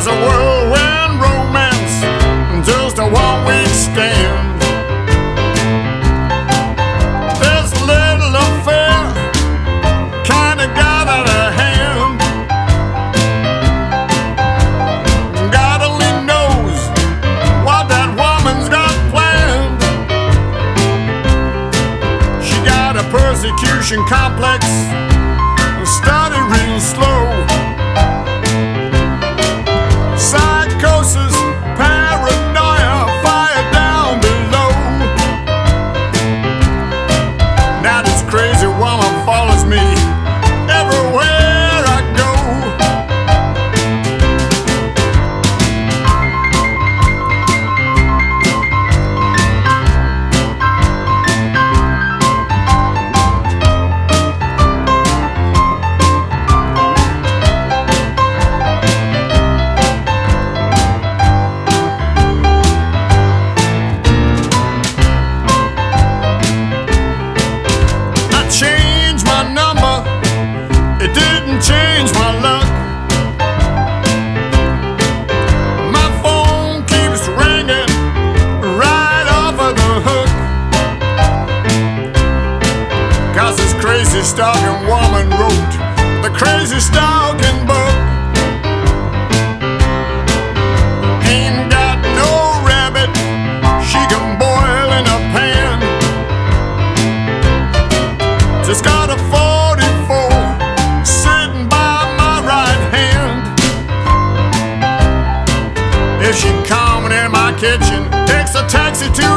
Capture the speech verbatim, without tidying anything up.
was a whirlwind romance, just a one-week stand. This little affair kinda got out of hand. God only knows what that woman's got planned. She got a persecution complex, started real slow. Psychosis, paranoia, fire down below. Now this crazy woman follows me everywhere I go. Change my number, it didn't change my luck. My phone keeps ringing right off of the hook, 'cause this crazy stalking woman wrote the crazy stalking book. Ain't got no rabbit she can boil in a pan, just got a forty-four sitting by my right hand. If she coming in my kitchen, takes a taxi to